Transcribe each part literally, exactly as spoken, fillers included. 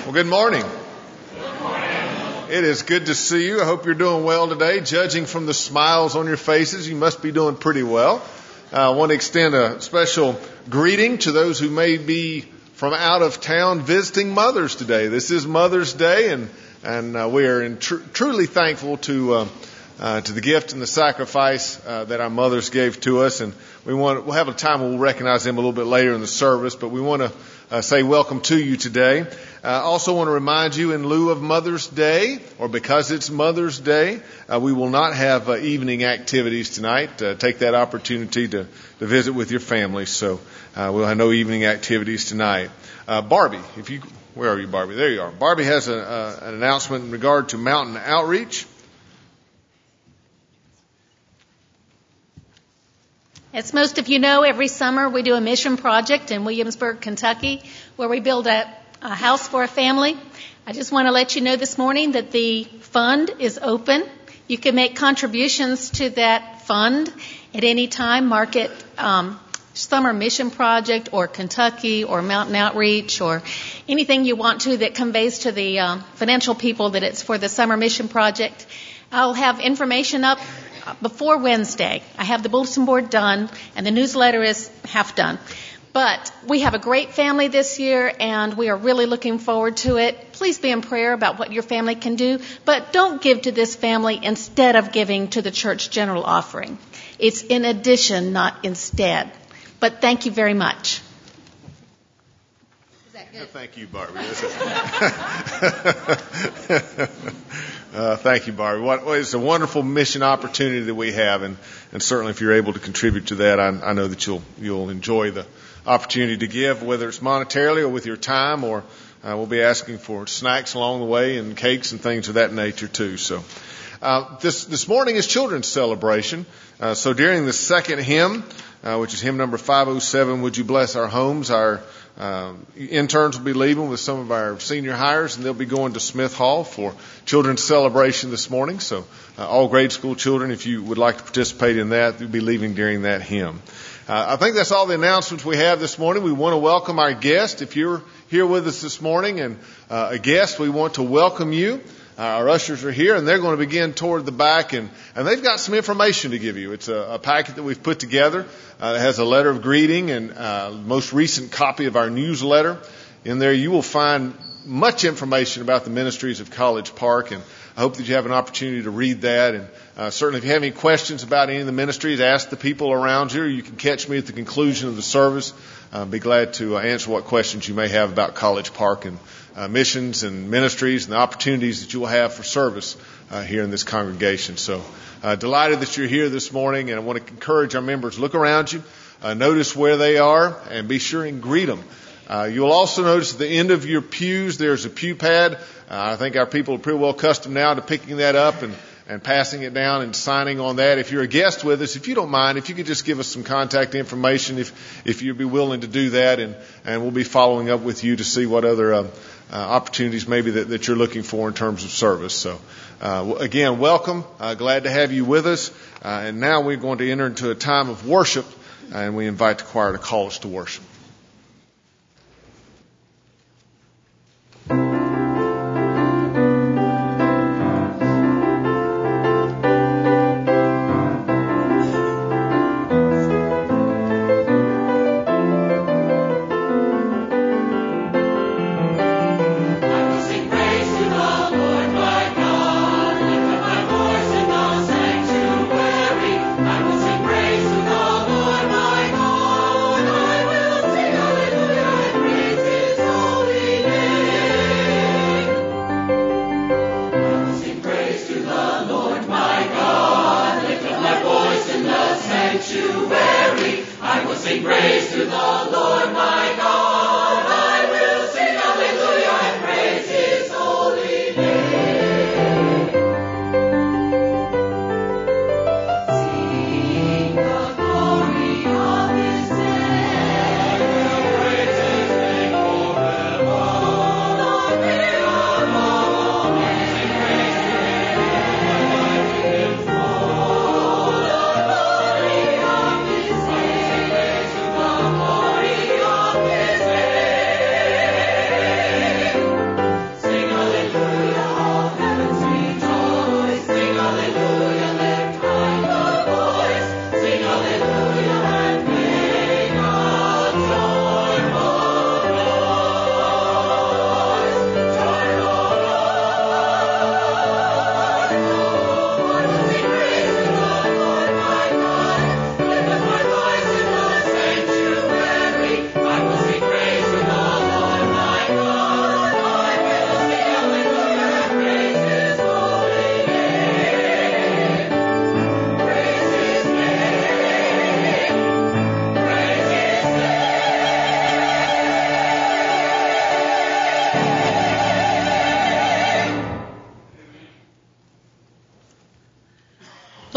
Well, good morning. Good morning. It is good to see you. I hope you're doing well today. Judging from the smiles on your faces, you must be doing pretty well. Uh, I want to extend a special greeting to those who may be from out of town visiting mothers today. This is Mother's Day, and and uh, we are in tr- truly thankful to uh, uh, to the gift and the sacrifice uh, that our mothers gave to us. And we want we'll have a time when we'll recognize them a little bit later in the service, but we want to uh, say welcome to you today. I uh, also want to remind you, in lieu of Mother's Day, or because it's Mother's Day, uh, we will not have uh, evening activities tonight. Uh, take that opportunity to, to visit with your family. So uh, we'll have no evening activities tonight. Uh, Barbie, if you, where are you, Barbie? There you are. Barbie has a, uh, an announcement in regard to Mountain Outreach. As most of you know, every summer we do a mission project in Williamsburg, Kentucky, where we build a, a house for a family. I just want to let you know this morning that the fund is open. You can make contributions to that fund at any time. Mark it um, Summer Mission Project or Kentucky or Mountain Outreach or anything you want to that conveys to the uh, financial people that it's for the Summer Mission Project. I'll have information up before Wednesday. I have the bulletin board done, and the newsletter is half done. But we have a great family this year, and we are really looking forward to it. Please be in prayer about what your family can do, but don't give to this family instead of giving to the church general offering. It's in addition, not instead. But thank you very much. Is that good? Thank you, Barbie. Uh, thank you, Barbie. What, well, it's a wonderful mission opportunity that we have, and, and certainly if you're able to contribute to that, I, I know that you'll you'll enjoy the opportunity to give, whether it's monetarily or with your time, or uh, we'll be asking for snacks along the way and cakes and things of that nature too. So uh, this this morning is Children's Celebration. Uh, so during the second hymn, uh, which is hymn number five oh seven, Would You Bless Our Homes, our Um, interns will be leaving with some of our senior hires, and they'll be going to Smith Hall for Children's Celebration this morning. So uh, all grade school children, if you would like to participate in that, you'll be leaving during that hymn. Uh, I think that's all the announcements we have this morning. We want to welcome our guest. If you're here with us this morning and uh, a guest, we want to welcome you. Uh, our ushers are here, and they're going to begin toward the back, and, and they've got some information to give you. It's a, a packet that we've put together. Uh, it has a letter of greeting and uh, most recent copy of our newsletter. In there, you will find much information about the ministries of College Park, and I hope that you have an opportunity to read that. And uh, certainly, if you have any questions about any of the ministries, ask the people around you. You can catch me at the conclusion of the service. I'll be glad to uh, answer what questions you may have about College Park and Uh, missions and ministries and the opportunities that you will have for service uh, here in this congregation. So uh, delighted that you're here this morning, and I want to encourage our members, look around you, uh, notice where they are, and be sure and greet them. Uh, you'll also notice at the end of your pews there's a pew pad. Uh, I think our people are pretty well accustomed now to picking that up and and passing it down and signing on that. If you're a guest with us, if you don't mind, if you could just give us some contact information, if if you'd be willing to do that, and, and we'll be following up with you to see what other uh, uh, opportunities maybe that, that you're looking for in terms of service. So, uh, again, welcome. Uh, glad to have you with us. Uh, and now we're going to enter into a time of worship, and we invite the choir to call us to worship. Glory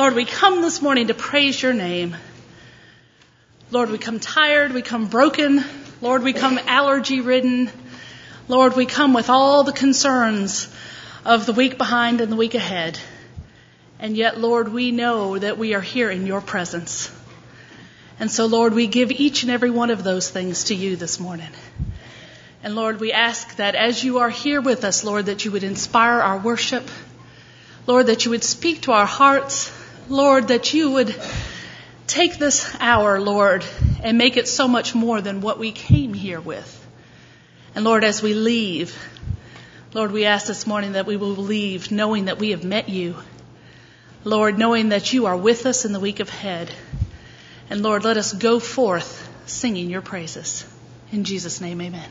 Lord, we come this morning to praise your name. Lord, we come tired, we come broken. Lord, we come allergy-ridden. Lord, we come with all the concerns of the week behind and the week ahead. And yet, Lord, we know that we are here in your presence. And so, Lord, we give each and every one of those things to you this morning. And Lord, we ask that as you are here with us, Lord, that you would inspire our worship. Lord, that you would speak to our hearts. Lord, that you would take this hour, Lord, and make it so much more than what we came here with. And Lord, as we leave, Lord, we ask this morning that we will leave knowing that we have met you. Lord, knowing that you are with us in the week ahead. And Lord, let us go forth singing your praises. In Jesus' name, amen.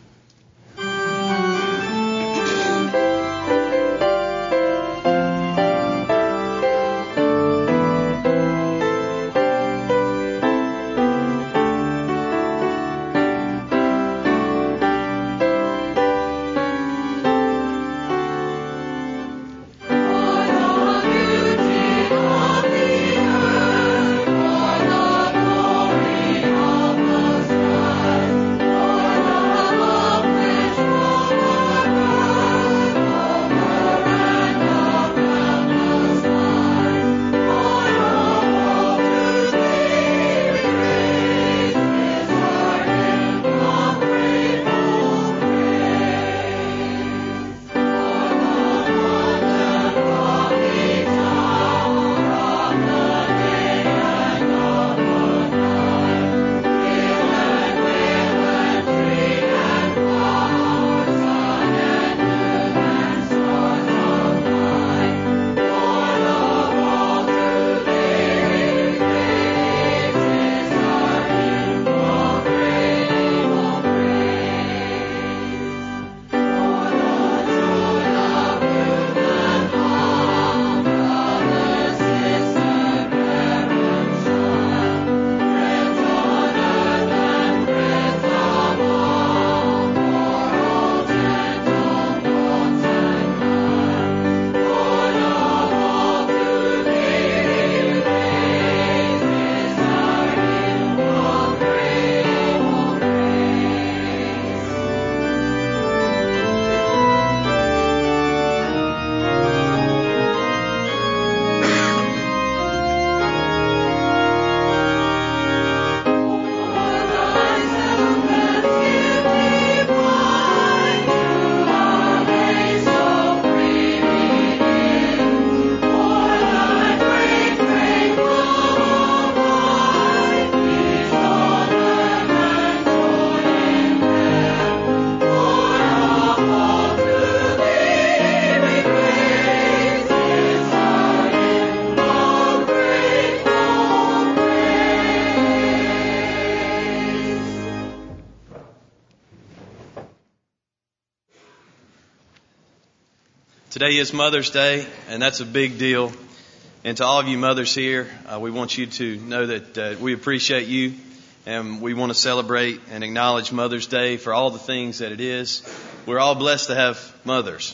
Today is Mother's Day, and that's a big deal. And to all of you mothers here, uh, we want you to know that uh, we appreciate you, and we want to celebrate and acknowledge Mother's Day for all the things that it is. We're all blessed to have mothers,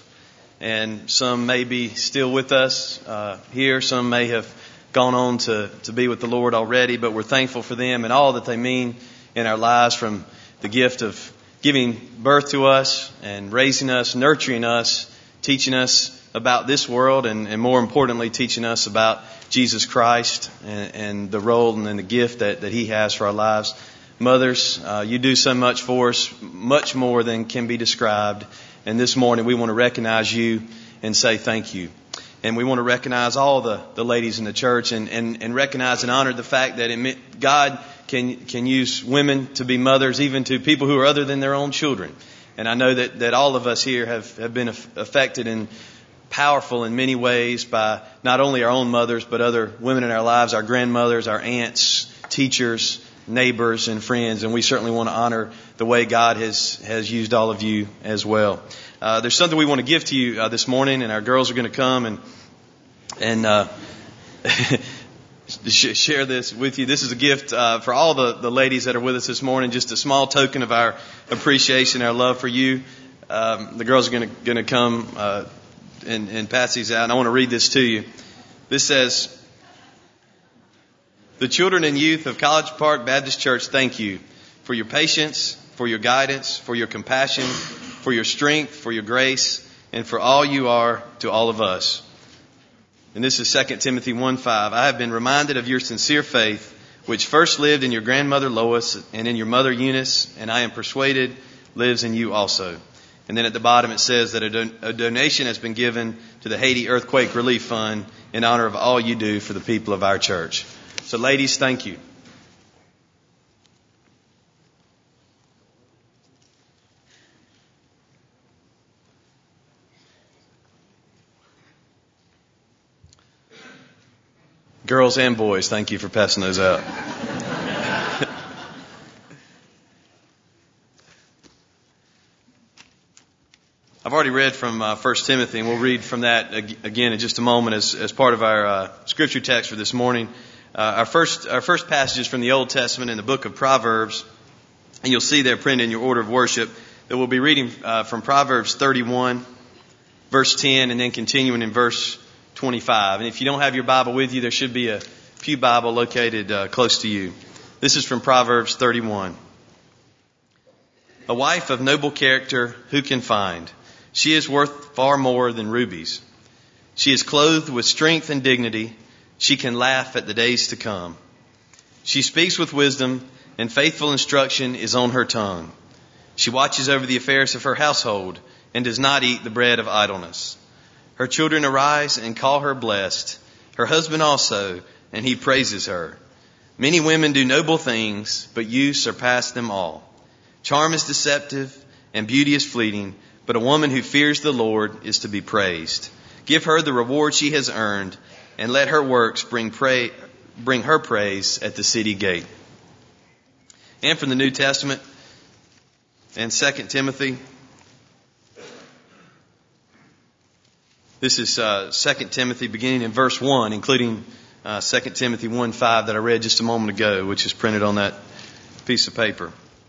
and some may be still with us uh, here. Some may have gone on to, to be with the Lord already, but we're thankful for them and all that they mean in our lives, from the gift of giving birth to us and raising us, nurturing us, teaching us about this world, and, and more importantly, teaching us about Jesus Christ and, and the role and the gift that, that He has for our lives. Mothers, uh, you do so much for us, much more than can be described. And this morning we want to recognize you and say thank you. And we want to recognize all the, the ladies in the church, and, and, and recognize and honor the fact that in, God can can use women to be mothers, even to people who are other than their own children. And I know that, that all of us here have, have been affected and powerful in many ways by not only our own mothers, but other women in our lives, our grandmothers, our aunts, teachers, neighbors, and friends. And we certainly want to honor the way God has, has used all of you as well. Uh, there's something we want to give to you uh, this morning, and our girls are going to come and and uh, share this with you. This is a gift uh, for all the, the ladies that are with us this morning, just a small token of our appreciation, our love for you. Um, the girls are going to going to come uh, and, and pass these out, and I want to read this to you. This says, The children and youth of College Park Baptist Church thank you for your patience, for your guidance, for your compassion, for your strength, for your grace, and for all you are to all of us. And this is Second Timothy one five. I have been reminded of your sincere faith, which first lived in your grandmother Lois and in your mother Eunice, and I am persuaded lives in you also. And then at the bottom it says that a, don- a donation has been given to the Haiti Earthquake Relief Fund in honor of all you do for the people of our church. So ladies, thank you. Girls and boys, thank you for passing those out. I've already read from uh, First Timothy, and we'll read from that ag- again in just a moment as, as part of our uh, scripture text for this morning. Uh, our first our first passage is from the Old Testament in the book of Proverbs, and you'll see there printed in your order of worship that we'll be reading uh, from Proverbs thirty-one, verse ten, and then continuing in verse twenty-five. And if you don't have your Bible with you, there should be a pew Bible located uh, close to you. This is from Proverbs thirty-one. A wife of noble character who can find? She is worth far more than rubies. She is clothed with strength and dignity. She can laugh at the days to come. She speaks with wisdom, and faithful instruction is on her tongue. She watches over the affairs of her household and does not eat the bread of idleness. Her children arise and call her blessed. Her husband also, and he praises her. Many women do noble things, but you surpass them all. Charm is deceptive and beauty is fleeting, but a woman who fears the Lord is to be praised. Give her the reward she has earned, and let her works bring, pra- bring her praise at the city gate. And from the New Testament and Second Timothy. This is uh, Second Timothy beginning in verse one, including uh, Second Timothy one five that I read just a moment ago, which is printed on that piece of paper.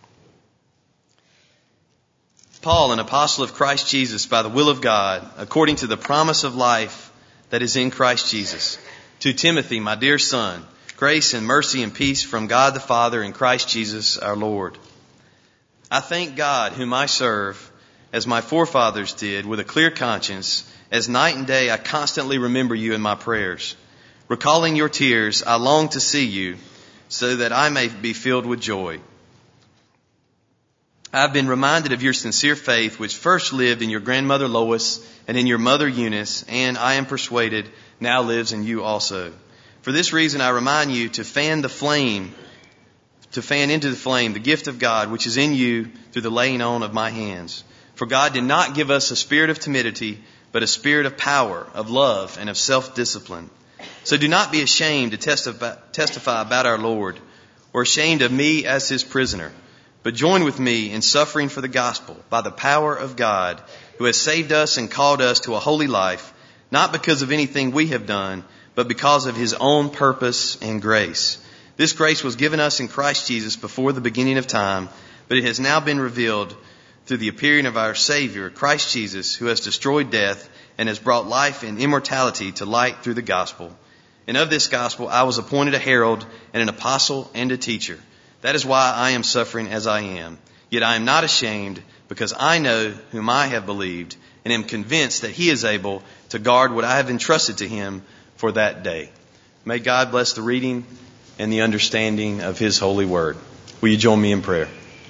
Paul, an apostle of Christ Jesus by the will of God, according to the promise of life that is in Christ Jesus. To Timothy, my dear son, grace and mercy and peace from God the Father and Christ Jesus our Lord. I thank God whom I serve, as my forefathers did, with a clear conscience. As night and day I constantly remember you in my prayers. Recalling your tears, I long to see you, so that I may be filled with joy. I have been reminded of your sincere faith, which first lived in your grandmother Lois and in your mother Eunice, and I am persuaded now lives in you also. For this reason I remind you to fan the flame, to fan into the flame the gift of God which is in you through the laying on of my hands. For God did not give us a spirit of timidity, but a spirit of power, of love, and of self-discipline. So do not be ashamed to testify, testify about our Lord, or ashamed of me as his prisoner. But join with me in suffering for the gospel by the power of God, who has saved us and called us to a holy life, not because of anything we have done, but because of his own purpose and grace. This grace was given us in Christ Jesus before the beginning of time, but it has now been revealed through the appearing of our Savior, Christ Jesus, who has destroyed death and has brought life and immortality to light through the gospel. And of this gospel I was appointed a herald and an apostle and a teacher. That is why I am suffering as I am. Yet I am not ashamed, because I know whom I have believed, and am convinced that he is able to guard what I have entrusted to him for that day. May God bless the reading and the understanding of his holy word. Will you join me in prayer?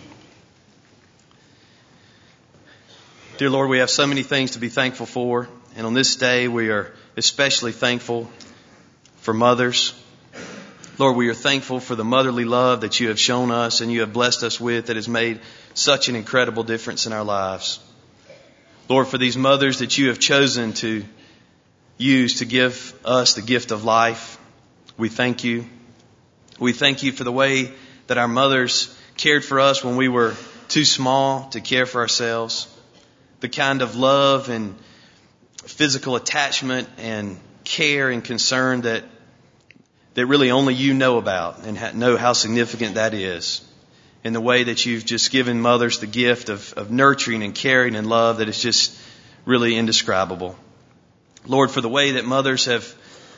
Dear Lord, we have so many things to be thankful for, and on this day we are especially thankful for mothers. Lord, we are thankful for the motherly love that you have shown us and you have blessed us with that has made such an incredible difference in our lives. Lord, for these mothers that you have chosen to use to give us the gift of life, we thank you. We thank you for the way that our mothers cared for us when we were too small to care for ourselves. The kind of love and physical attachment and care and concern that that really only you know about and ha- know how significant that is. In the way that you've just given mothers the gift of, of nurturing and caring and love that is just really indescribable. Lord, for the way that mothers have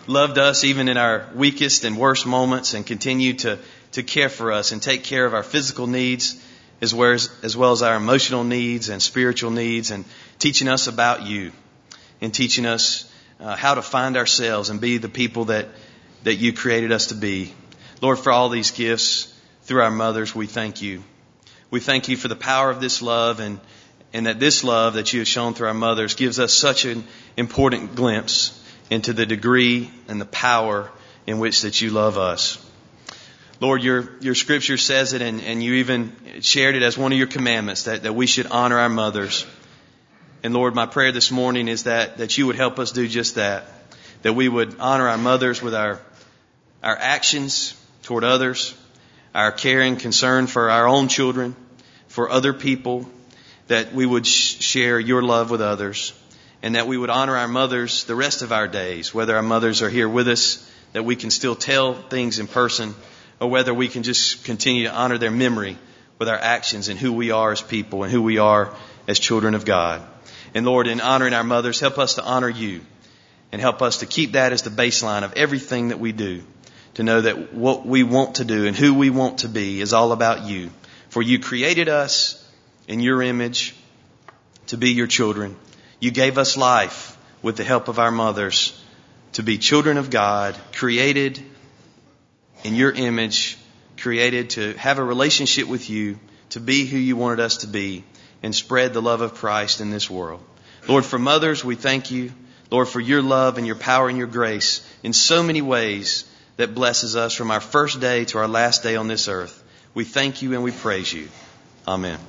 loved us even in our weakest and worst moments and continue to, to care for us and take care of our physical needs as well as, as well as our emotional needs and spiritual needs, and teaching us about you and teaching us uh, how to find ourselves and be the people that, that you created us to be. Lord, for all these gifts through our mothers, we thank you. We thank you for the power of this love, and, and that this love that you have shown through our mothers gives us such an important glimpse into the degree and the power in which that you love us. Lord, your, your scripture says it, and, and you even shared it as one of your commandments, that, that we should honor our mothers. And Lord, my prayer this morning is that, that you would help us do just that, that we would honor our mothers with our, our actions toward others, our care and concern for our own children, for other people, that we would sh- share your love with others, and that we would honor our mothers the rest of our days, whether our mothers are here with us, that we can still tell things in person, or whether we can just continue to honor their memory with our actions and who we are as people and who we are as children of God. And Lord, in honoring our mothers, help us to honor you, and help us to keep that as the baseline of everything that we do, to know that what we want to do and who we want to be is all about you. For you created us in your image to be your children. You gave us life with the help of our mothers to be children of God, created in your image, created to have a relationship with you, to be who you wanted us to be, and spread the love of Christ in this world. Lord, for mothers, we thank you, Lord, for your love and your power and your grace in so many ways that blesses us from our first day to our last day on this earth. We thank you and we praise you. Amen.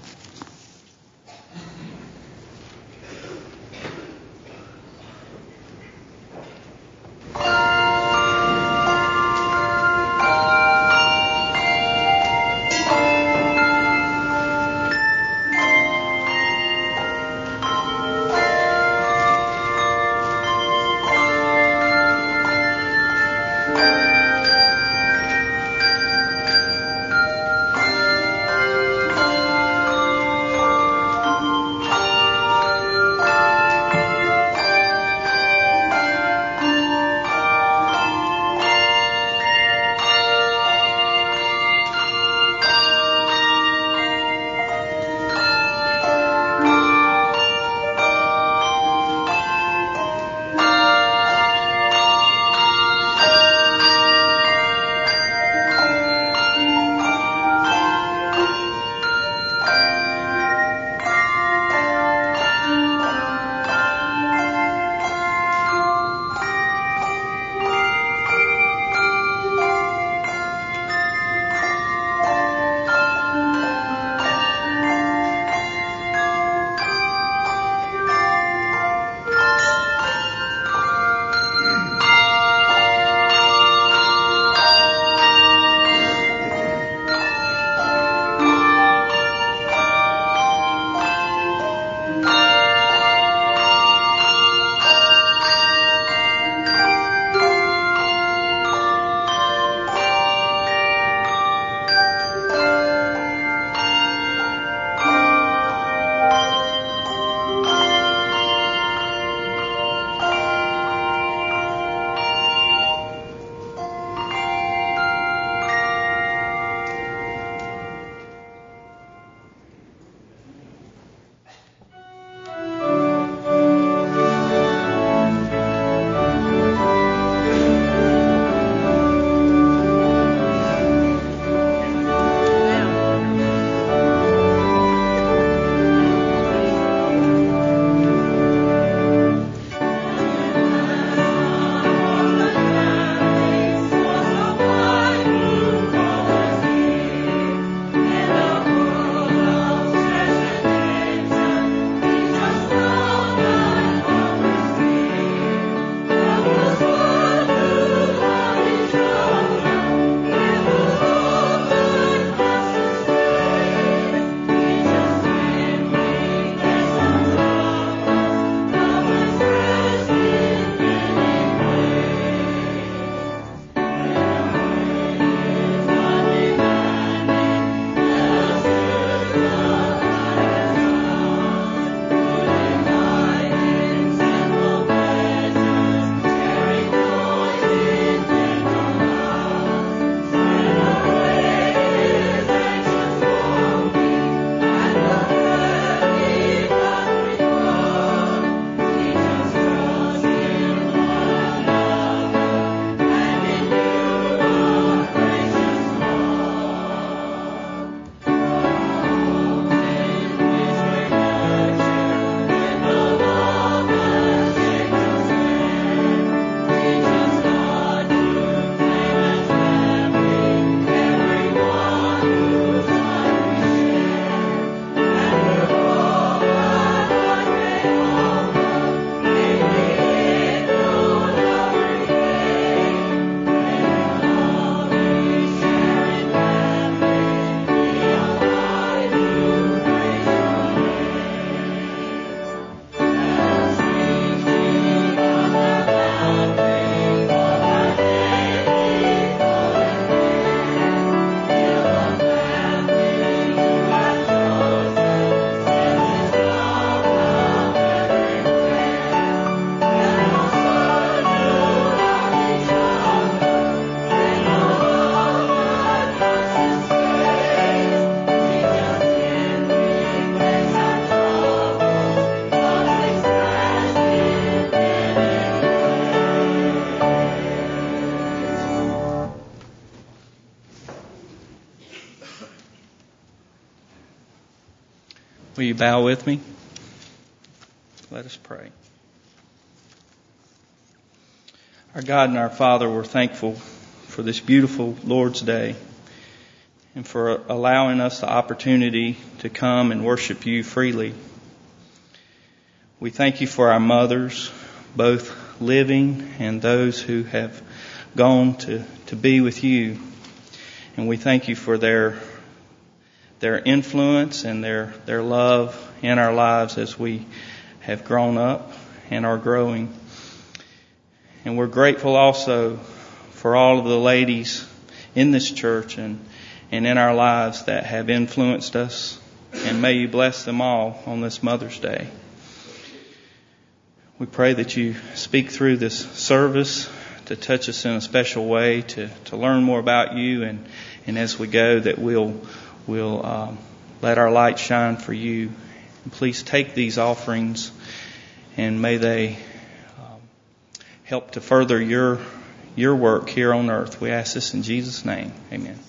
Will you bow with me? Let us pray. Our God and our Father, we're thankful for this beautiful Lord's Day and for allowing us the opportunity to come and worship you freely. We thank you for our mothers, both living and those who have gone to, to be with you. And we thank you for their their influence and their, their love in our lives as we have grown up and are growing. And we're grateful also for all of the ladies in this church and, and in our lives that have influenced us. And may you bless them all on this Mother's Day. We pray that you speak through this service to touch us in a special way, to, to learn more about you. And, and as we go, that we'll, we'll um, let our light shine for you. And please take these offerings and may they um, help to further your your work here on earth. We ask this in Jesus' name. Amen.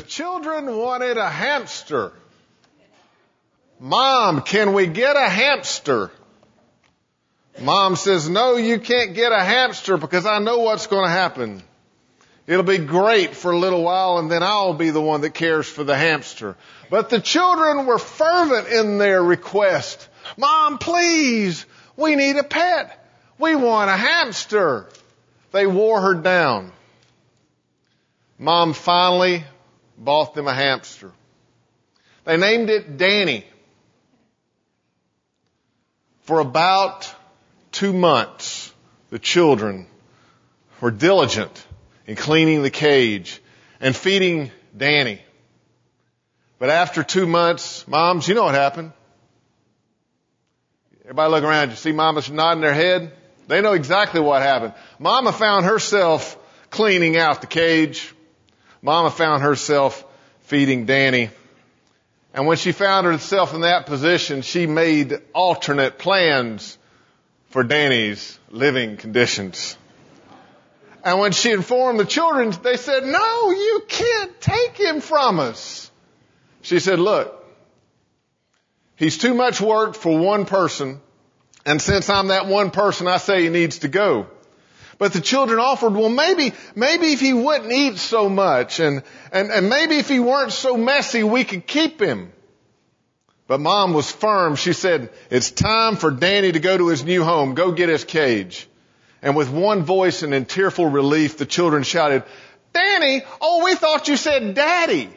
children wanted a hamster. Mom, can we get a hamster? Mom says, no, you can't get a hamster because I know what's going to happen. It'll be great for a little while and then I'll be the one that cares for the hamster. But the children were fervent in their request. Mom, please, we need a pet. We want a hamster. They wore her down. Mom finally bought them a hamster. They named it Danny. For about two months, the children were diligent in cleaning the cage and feeding Danny. But after two months, moms, you know what happened. Everybody look around. You see mamas nodding their head? They know exactly what happened. Mama found herself cleaning out the cage. Mama found herself feeding Danny. And when she found herself in that position, she made alternate plans for Danny's living conditions. And when she informed the children, they said, no, you can't take him from us. She said, look, he's too much work for one person. And since I'm that one person, I say he needs to go. But the children offered, well, maybe, maybe if he wouldn't eat so much and, and, and maybe if he weren't so messy, we could keep him. But Mom was firm. She said, it's time for Danny to go to his new home. Go get his cage. And with one voice and in tearful relief, the children shouted, Danny, oh, we thought you said Daddy.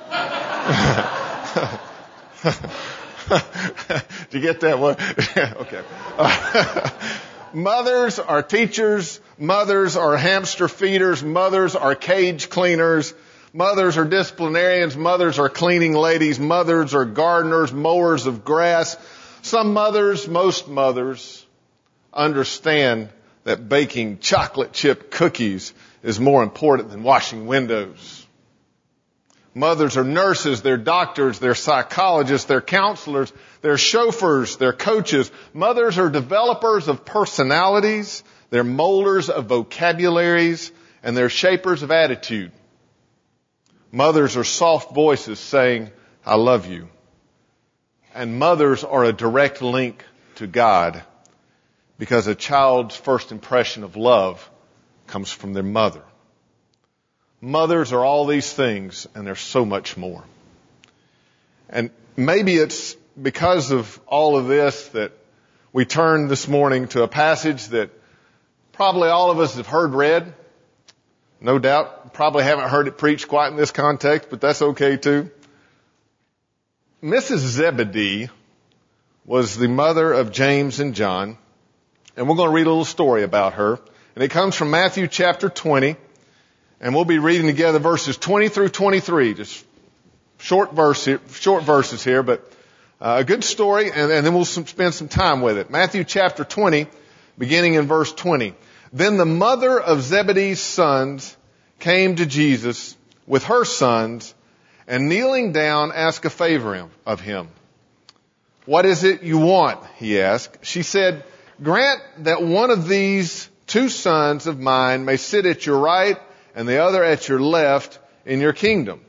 Did you get that one? Okay. Uh, mothers are teachers. Mothers are hamster feeders. Mothers are cage cleaners. Mothers are disciplinarians. Mothers are cleaning ladies. Mothers are gardeners, mowers of grass. Some mothers, most mothers, understand that baking chocolate chip cookies is more important than washing windows. Mothers are nurses, they're doctors, they're psychologists, they're counselors, they're chauffeurs, they're coaches. Mothers are developers of personalities, they're molders of vocabularies, and they're shapers of attitude. Mothers are soft voices saying, I love you. And mothers are a direct link to God because a child's first impression of love comes from their mother. Mothers are all these things, and there's so much more. And maybe it's because of all of this that we turn this morning to a passage that probably all of us have heard read. No doubt, probably haven't heard it preached quite in this context, but that's okay too. Missus Zebedee was the mother of James and John, and we're going to read a little story about her. And it comes from Matthew chapter twenty. And we'll be reading together verses twenty through twenty-three, just short verse here, short verses here, but uh, a good story, and, and then we'll some, spend some time with it. Matthew chapter twenty, beginning in verse twenty. Then the mother of Zebedee's sons came to Jesus with her sons, and kneeling down, asked a favor of him. What is it you want? He asked. She said, grant that one of these two sons of mine may sit at your right and the other at your left in your kingdom.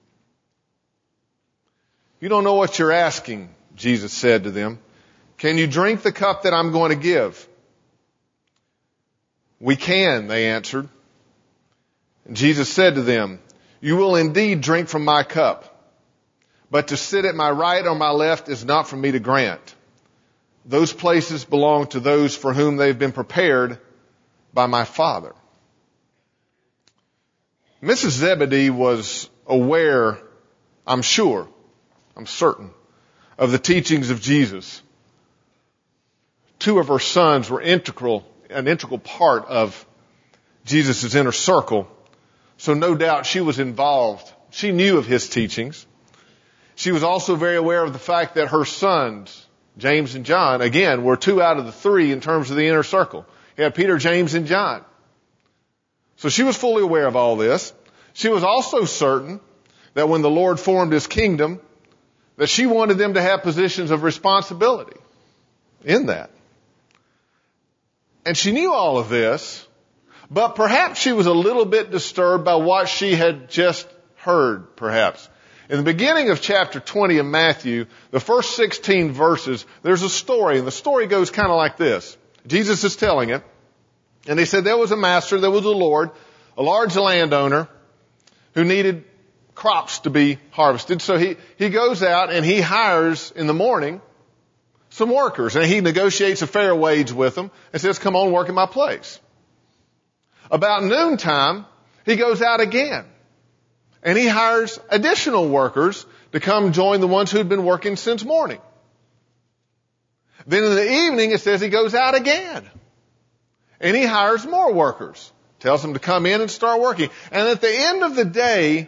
You don't know what you're asking, Jesus said to them. Can you drink the cup that I'm going to give? We can, they answered. And Jesus said to them, you will indeed drink from my cup, but to sit at my right or my left is not for me to grant. Those places belong to those for whom they've been prepared by my Father. Missus Zebedee was aware, I'm sure, I'm certain, of the teachings of Jesus. Two of her sons were integral, an integral part of Jesus' inner circle. So no doubt she was involved. She knew of his teachings. She was also very aware of the fact that her sons, James and John, again, were two out of the three in terms of the inner circle. You had Peter, James, and John. So she was fully aware of all this. She was also certain that when the Lord formed his kingdom, that she wanted them to have positions of responsibility in that. And she knew all of this, but perhaps she was a little bit disturbed by what she had just heard, perhaps. In the beginning of chapter twenty of Matthew, the first sixteen verses, there's a story, and the story goes kind of like this. Jesus is telling it, and he said there was a master, there was a Lord, a large landowner who needed crops to be harvested. So he, he goes out and he hires in the morning some workers, and he negotiates a fair wage with them and says, come on, work in my place. About noontime, he goes out again, and he hires additional workers to come join the ones who'd been working since morning. Then in the evening, it says he goes out again, and he hires more workers, tells them to come in and start working. And at the end of the day,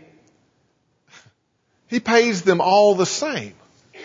he pays them all the same.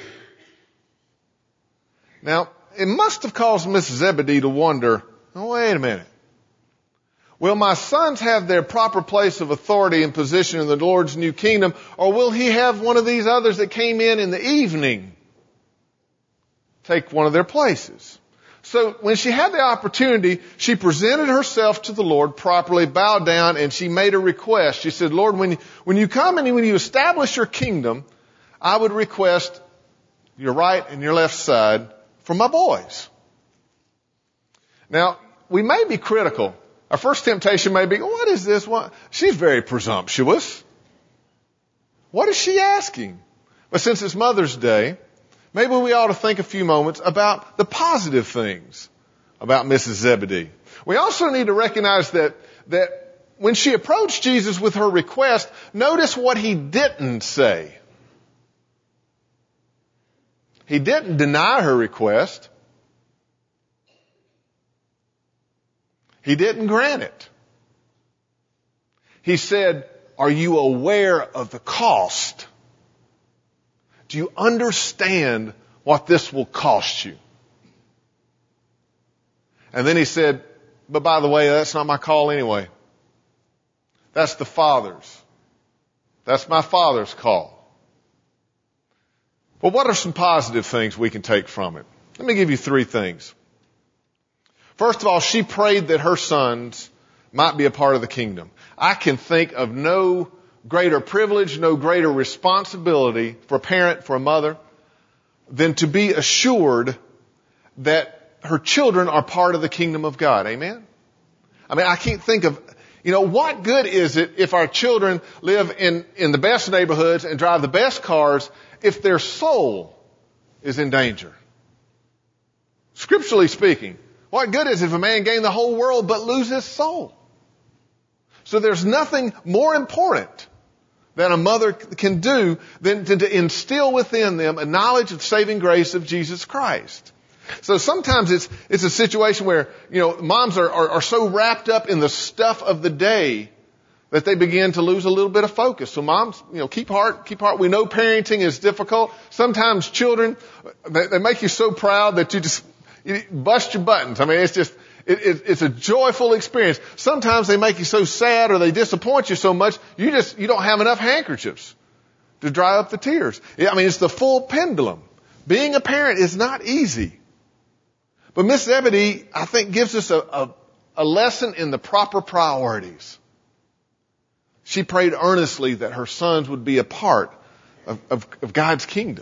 Now, it must have caused Missus Zebedee to wonder, oh, wait a minute. Will my sons have their proper place of authority and position in the Lord's new kingdom, or will he have one of these others that came in in the evening take one of their places? So when she had the opportunity, she presented herself to the Lord properly, bowed down, and she made a request. She said, Lord, when, when you come and when you establish your kingdom, I would request your right and your left side for my boys. Now, we may be critical. Our first temptation may be, what is this? What? She's very presumptuous. What is she asking? But since it's Mother's Day, maybe we ought to think a few moments about the positive things about Missus Zebedee. We also need to recognize that, that when she approached Jesus with her request, notice what he didn't say. He didn't deny her request. He didn't grant it. He said, are you aware of the cost? Do you understand what this will cost you? And then he said, but by the way, that's not my call anyway. That's the Father's. That's my Father's call. But what are some positive things we can take from it? Let me give you three things. First of all, she prayed that her sons might be a part of the kingdom. I can think of no greater privilege, no greater responsibility for a parent, for a mother, than to be assured that her children are part of the kingdom of God. Amen? I mean, I can't think of, you know, what good is it if our children live in, in the best neighborhoods and drive the best cars if their soul is in danger? Scripturally speaking, what good is it if a man gain the whole world but lose his soul? So there's nothing more important that a mother can do than to, to instill within them a knowledge of saving grace of Jesus Christ. So sometimes it's it's a situation where, you know, moms are, are, are so wrapped up in the stuff of the day that they begin to lose a little bit of focus. So moms, you know, keep heart, keep heart. We know parenting is difficult. Sometimes children, they, they make you so proud that you just you bust your buttons. I mean, it's just, it, it, it's a joyful experience. Sometimes they make you so sad or they disappoint you so much, you just, you don't have enough handkerchiefs to dry up the tears. I mean, it's the full pendulum. Being a parent is not easy. But Miss Zebedee, I think, gives us a, a, a lesson in the proper priorities. She prayed earnestly that her sons would be a part of, of, of God's kingdom.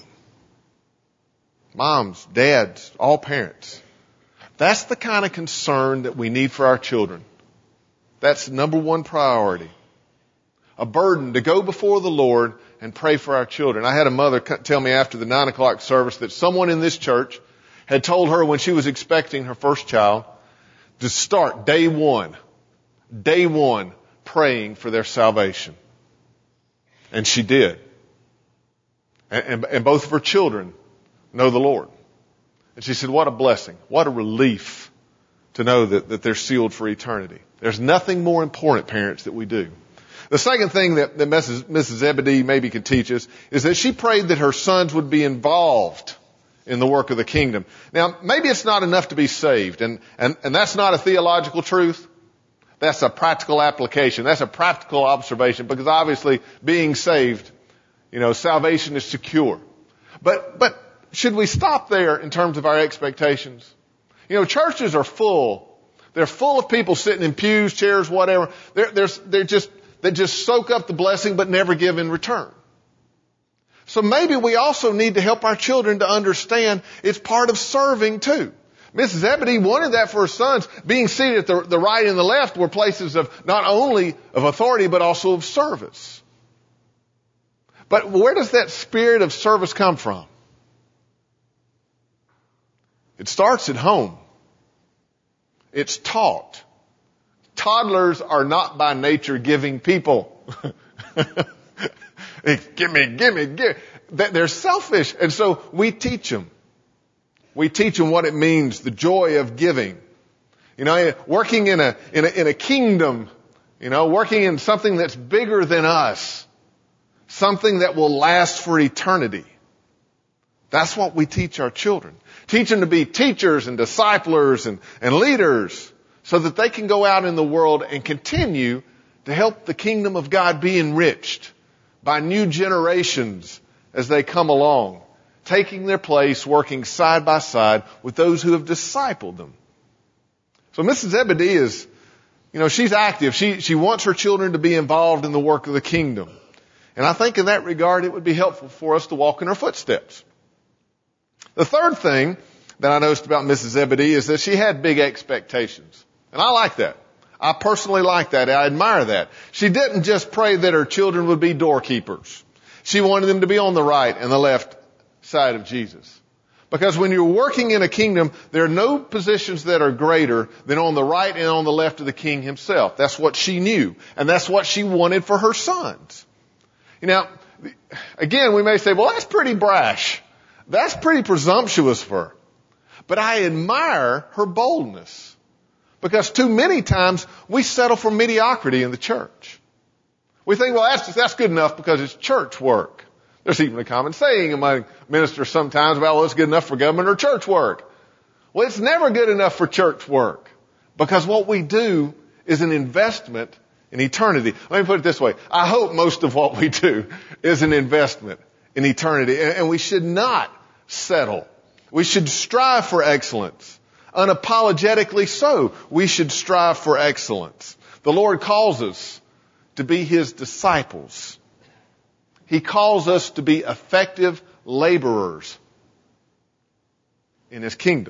Moms, dads, all parents. That's the kind of concern that we need for our children. That's number one priority. A burden to go before the Lord and pray for our children. I had a mother tell me after the nine o'clock service that someone in this church had told her when she was expecting her first child to start day one, day one, praying for their salvation. And she did. And, and, and both of her children know the Lord. And she said, what a blessing, what a relief to know that, that they're sealed for eternity. There's nothing more important, parents, that we do. The second thing that, that Missus Missus Zebedee maybe could teach us is that she prayed that her sons would be involved in the work of the kingdom. Now, maybe it's not enough to be saved, and, and, and that's not a theological truth. That's a practical application. That's a practical observation, because obviously being saved, you know, salvation is secure. But, but should we stop there in terms of our expectations? You know, churches are full. They're full of people sitting in pews, chairs, whatever. They're, they're, they're just that just soak up the blessing but never give in return. So maybe we also need to help our children to understand it's part of serving too. Missus Zebedee wanted that for her sons. Being seated at the, the right and the left were places of not only of authority but also of service. But where does that spirit of service come from? It starts at home. It's taught. Toddlers are not by nature giving people. Give me, give me, give me. They're selfish. And so we teach them. We teach them what it means, the joy of giving. You know, working in a, in a, in a kingdom, you know, working in something that's bigger than us. Something that will last for eternity. That's what we teach our children. Teach them to be teachers and disciplers and, and leaders so that they can go out in the world and continue to help the kingdom of God be enriched by new generations as they come along, taking their place, working side by side with those who have discipled them. So Missus Zebedee is, you know, she's active. She, she wants her children to be involved in the work of the kingdom. And I think in that regard, it would be helpful for us to walk in her footsteps. The third thing that I noticed about Missus Zebedee is that she had big expectations. And I like that. I personally like that. I admire that. She didn't just pray that her children would be doorkeepers. She wanted them to be on the right and the left side of Jesus. Because when you're working in a kingdom, there are no positions that are greater than on the right and on the left of the king himself. That's what she knew. And that's what she wanted for her sons. You know, again, we may say, well, that's pretty brash. That's pretty presumptuous for her. But I admire her boldness. Because too many times we settle for mediocrity in the church. We think, well, that's, that's good enough because it's church work. There's even a common saying among ministers sometimes about, well, it's good enough for government or church work. Well, it's never good enough for church work. Because what we do is an investment in eternity. Let me put it this way. I hope most of what we do is an investment in eternity. And we should not settle. We should strive for excellence. Unapologetically so. We should strive for excellence. The Lord calls us to be His disciples. He calls us to be effective laborers in His kingdom.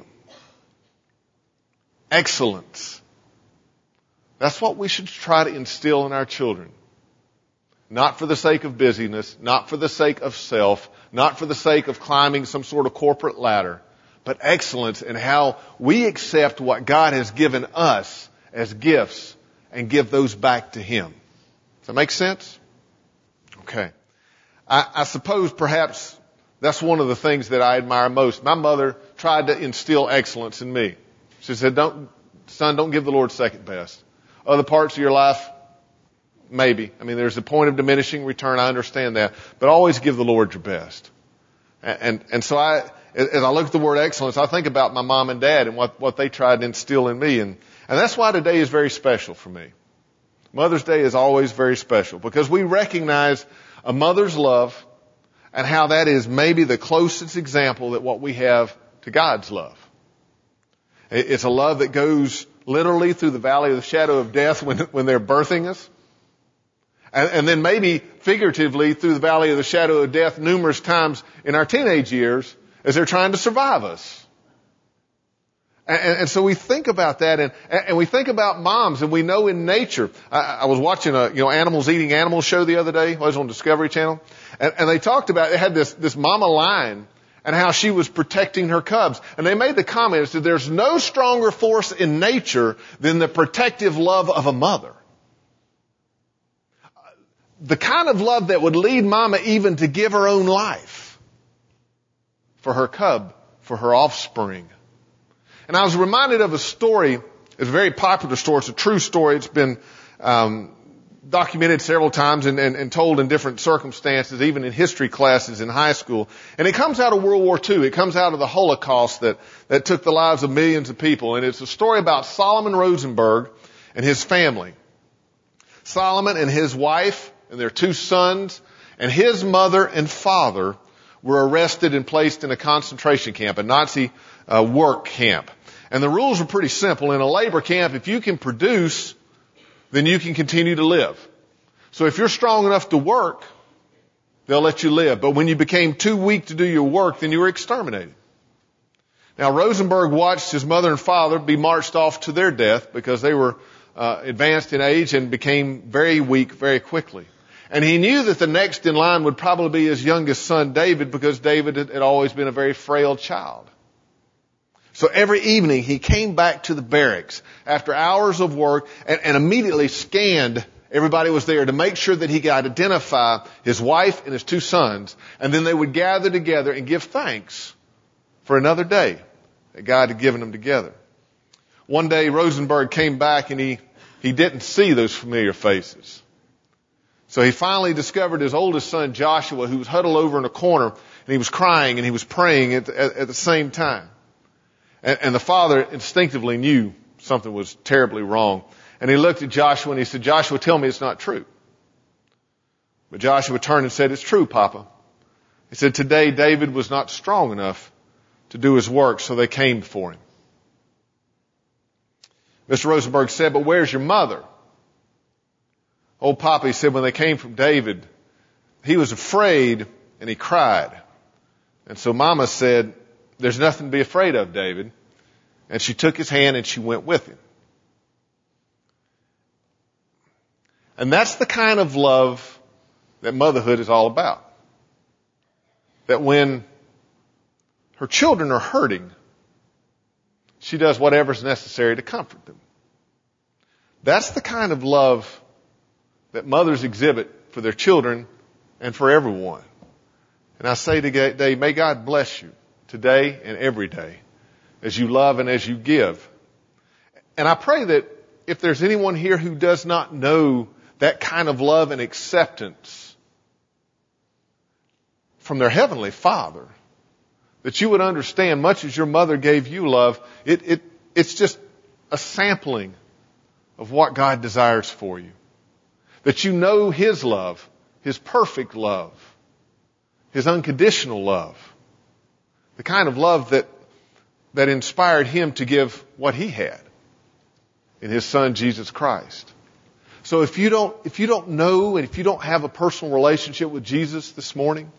Excellence. That's what we should try to instill in our children. Not for the sake of busyness, not for the sake of self, not for the sake of climbing some sort of corporate ladder, but excellence in how we accept what God has given us as gifts and give those back to Him. Does that make sense? Okay. I, I suppose perhaps that's one of the things that I admire most. My mother tried to instill excellence in me. She said, "Don't, son, don't give the Lord second best. Other parts of your life, maybe. I mean, there's a point of diminishing return. I understand that. But always give the Lord your best." And, and, and so I, as I look at the word excellence, I think about my mom and dad and what, what they tried to instill in me. And, and that's why today is very special for me. Mother's Day is always very special because we recognize a mother's love and how that is maybe the closest example that what we have to God's love. It's a love that goes literally through the valley of the shadow of death when, when they're birthing us. And, and then maybe figuratively through the valley of the shadow of death numerous times in our teenage years as they're trying to survive us. And, and, and so we think about that, and, and we think about moms, and we know in nature. I, I was watching a you know animals eating animals show the other day. It was on Discovery Channel, and, and they talked about they had this this mama lion and how she was protecting her cubs. And they made the comment that there's no stronger force in nature than the protective love of a mother. The kind of love that would lead mama even to give her own life for her cub, for her offspring. And I was reminded of a story. It's a very popular story. It's a true story. It's been um, documented several times and, and, and told in different circumstances, even in history classes in high school. And it comes out of World War Two. It comes out of the Holocaust that, that took the lives of millions of people. And it's a story about Solomon Rosenberg and his family. Solomon and his wife and their two sons and his mother and father were arrested and placed in a concentration camp, a Nazi uh, work camp. And the rules were pretty simple. In a labor camp, if you can produce, then you can continue to live. So if you're strong enough to work, they'll let you live. But when you became too weak to do your work, then you were exterminated. Now, Rosenberg watched his mother and father be marched off to their death because they were uh, advanced in age and became very weak very quickly. And he knew that the next in line would probably be his youngest son, David, because David had, had always been a very frail child. So every evening he came back to the barracks after hours of work and, and immediately scanned everybody was there to make sure that he could identify his wife and his two sons. And then they would gather together and give thanks for another day that God had given them together. One day Rosenberg came back and he, he didn't see those familiar faces. So he finally discovered his oldest son, Joshua, who was huddled over in a corner, and he was crying and he was praying at the, at, at the same time. And, and the father instinctively knew something was terribly wrong. And he looked at Joshua and he said, Joshua, tell me it's not true. But Joshua turned and said, it's true, Papa. He said, today David was not strong enough to do his work, so they came for him. Mister Rosenberg said, but where's your mother? Old Papa, he said, when they came from David, he was afraid and he cried. And so Mama said, there's nothing to be afraid of, David. And she took his hand and she went with him. And that's the kind of love that motherhood is all about. That when her children are hurting, she does whatever's necessary to comfort them. That's the kind of love that mothers exhibit for their children and for everyone. And I say today, may God bless you today and every day as you love and as you give. And I pray that if there's anyone here who does not know that kind of love and acceptance from their Heavenly Father, that you would understand, much as your mother gave you love, it, it, it's just a sampling of what God desires for you. That you know His love, His perfect love, His unconditional love. The kind of love that, that inspired Him to give what He had in His Son, Jesus Christ. So if you don't, if you don't know and if you don't have a personal relationship with Jesus this morning,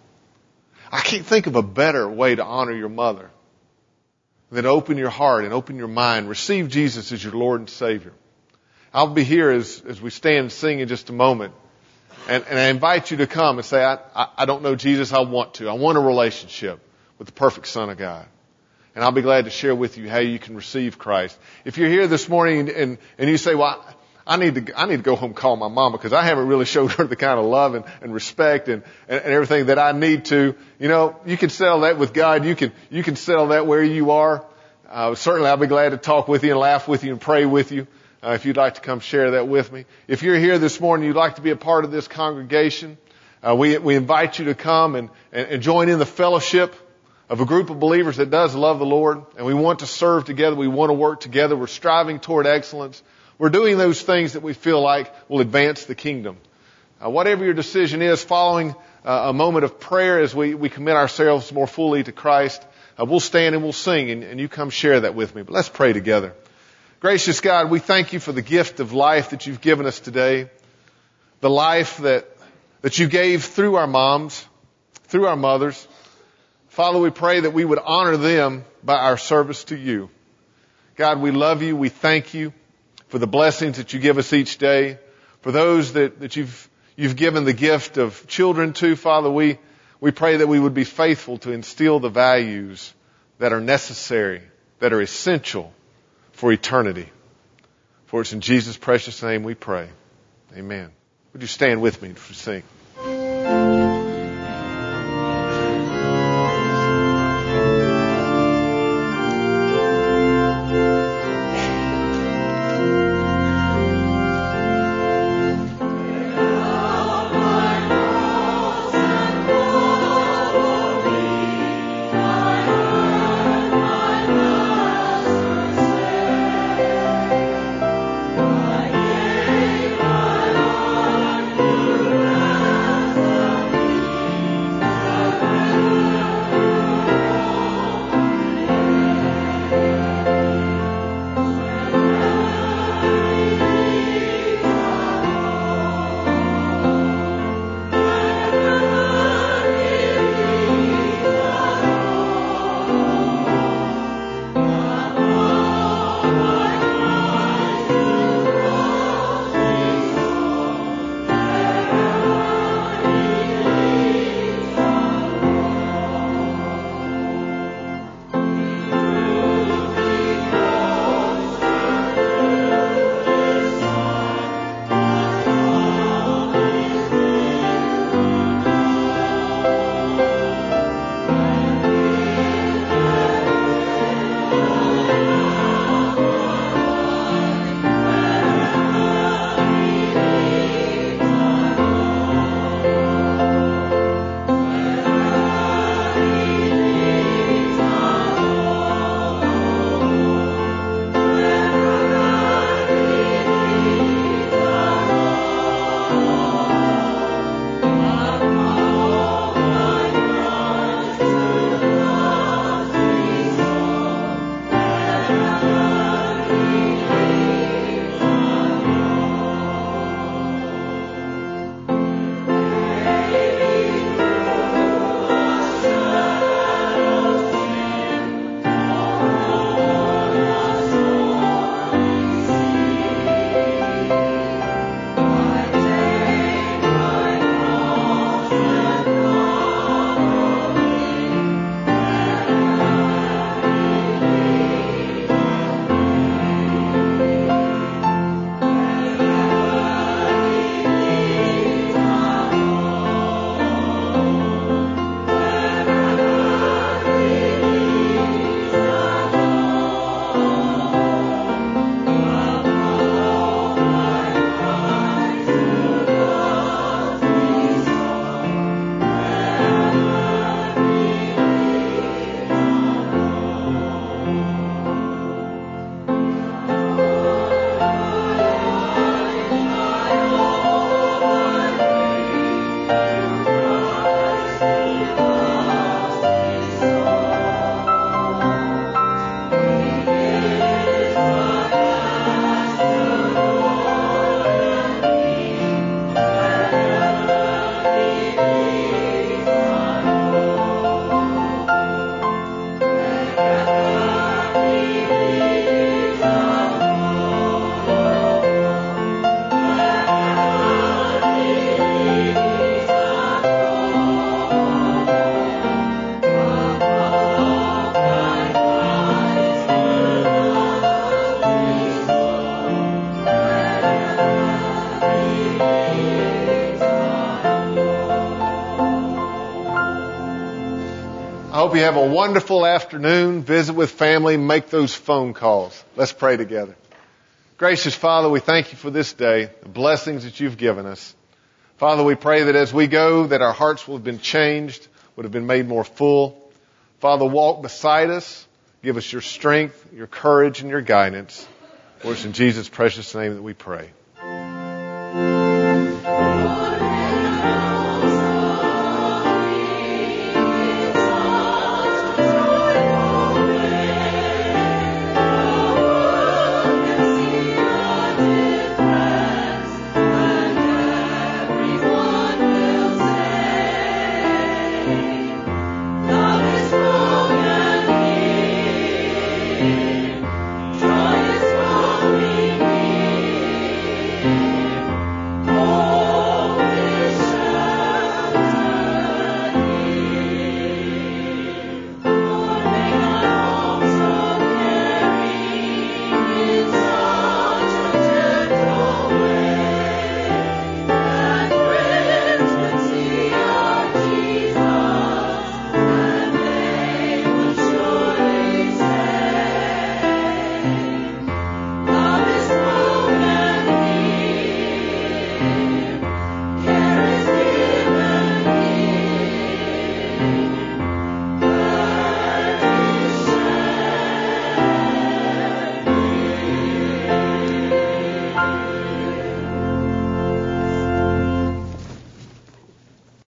I can't think of a better way to honor your mother than to open your heart and open your mind. Receive Jesus as your Lord and Savior. I'll be here as, as we stand and sing in just a moment. And, and I invite you to come and say, I, I, I don't know Jesus. I want to. I want a relationship with the perfect Son of God. And I'll be glad to share with you how you can receive Christ. If you're here this morning and, and you say, well, I need to, I need to go home and call my mama because I haven't really showed her the kind of love and, and respect and, and, and everything that I need to. You know, you can settle that with God. You can, you can settle that where you are. Uh, certainly I'll be glad to talk with you and laugh with you and pray with you. Uh, if you'd like to come share that with me. If you're here this morning, you'd like to be a part of this congregation, uh, we, we invite you to come and, and, and join in the fellowship of a group of believers that does love the Lord. And we want to serve together. We want to work together. We're striving toward excellence. We're doing those things that we feel like will advance the kingdom. Uh, whatever your decision is, following uh, a moment of prayer as we, we commit ourselves more fully to Christ, uh, we'll stand and we'll sing, and, and you come share that with me. But let's pray together. Gracious God, we thank you for the gift of life that you've given us today. The life that, that you gave through our moms, through our mothers. Father, we pray that we would honor them by our service to you. God, we love you. We thank you for the blessings that you give us each day. For those that, that you've, you've given the gift of children to, Father, we, we pray that we would be faithful to instill the values that are necessary, that are essential for eternity. For it's in Jesus' precious name we pray. Amen. Would you stand with me to sing? I hope you have a wonderful afternoon. Visit with family. Make those phone calls. Let's pray together. Gracious Father, we thank you for this day, the blessings that you've given us. Father, we pray that as we go, that our hearts will have been changed, would have been made more full. Father, walk beside us. Give us your strength, your courage, and your guidance. For it's in Jesus' precious name that we pray.